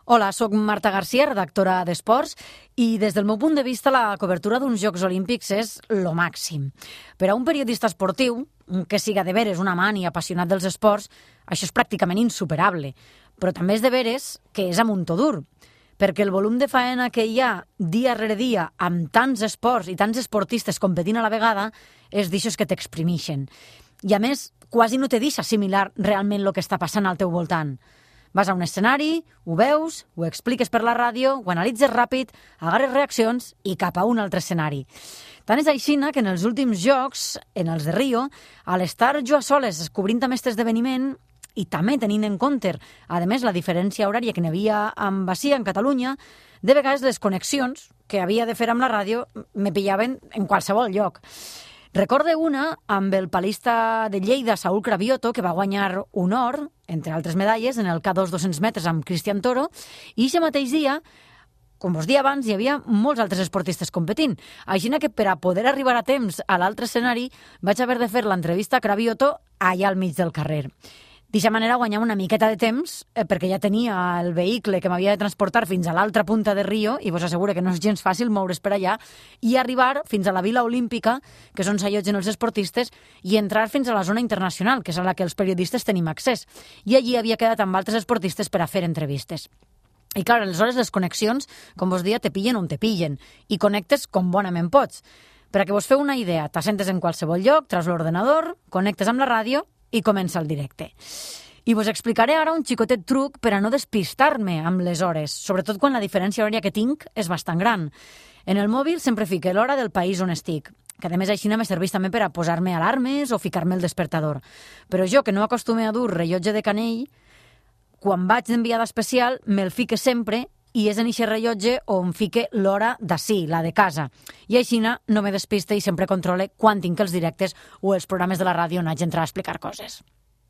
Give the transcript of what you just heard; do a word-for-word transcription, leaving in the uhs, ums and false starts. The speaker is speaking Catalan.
Hola, sóc Marta Garcia, redactora d'Esports, i des del meu punt de vista la cobertura d'uns Jocs Olímpics és lo màxim. Per a un periodista esportiu, que siga de veres un amant i apassionat dels esports, això és pràcticament insuperable, però també és de veres que és a muntó dur, perquè el volum de faena que hi ha dia rere dia amb tants esports i tants esportistes competint a la vegada és d'aixòs que t'exprimixen. I a més, quasi no te deixa assimilar realment el que està passant al teu voltant. Vas a un escenari, ho veus, ho expliques per la ràdio, ho analitzes ràpid, agarres reaccions i cap a un altre escenari. Tant és així que en els últims Jocs, en els de Rio, a l'estar jo a soles cobrint també aquest esdeveniment i també tenint en compte, a més, la diferència horària que n'hi havia amb Asia, en Catalunya, de vegades les connexions que havia de fer amb la ràdio me pillaven en qualsevol lloc. Recorde una amb el palista de Lleida, Saúl Cravioto, que va guanyar un or, entre altres medalles, en el K dos dos-cents metres amb Cristian Toro, i aquest mateix dia, com vos dia abans, hi havia molts altres esportistes competint. Així que per a poder arribar a temps a l'altre escenari vaig haver de fer l'entrevista a Cravioto allà al mig del carrer. D'aquesta manera guanyava una miqueta de temps eh, perquè ja tenia el vehicle que m'havia de transportar fins a l'altra punta de Rio i vos asseguro que no és gens fàcil moure's per allà i arribar fins a la Vila Olímpica, que són s'allotgen els esportistes, i entrar fins a la zona internacional, que és a la que els periodistes tenim accés. I allí havia quedat amb altres esportistes per a fer entrevistes. I clar, aleshores les connexions, com vos dia, te pillen on te pillen i connectes com bonament pots. Per a que vos feu una idea, t'assentes en qualsevol lloc, traus l'ordenador, connectes amb la ràdio i comença el directe. I vos explicaré ara un xicotet truc per a no despistar-me amb les hores, sobretot quan la diferència horària que tinc és bastant gran. En el mòbil sempre fique l'hora del país on estic, que a més així me serveix també per a posar-me alarmes o ficar-me el despertador. Però jo, que no acostume a dur rellotge de canell, quan vaig d'enviada especial me'l fique sempre i és en eixe rellotge on fique l'hora d'ací, la de casa. I així no me despiste i sempre controle quan tinc els directes o els programes de la ràdio on haig d'entrar a explicar coses.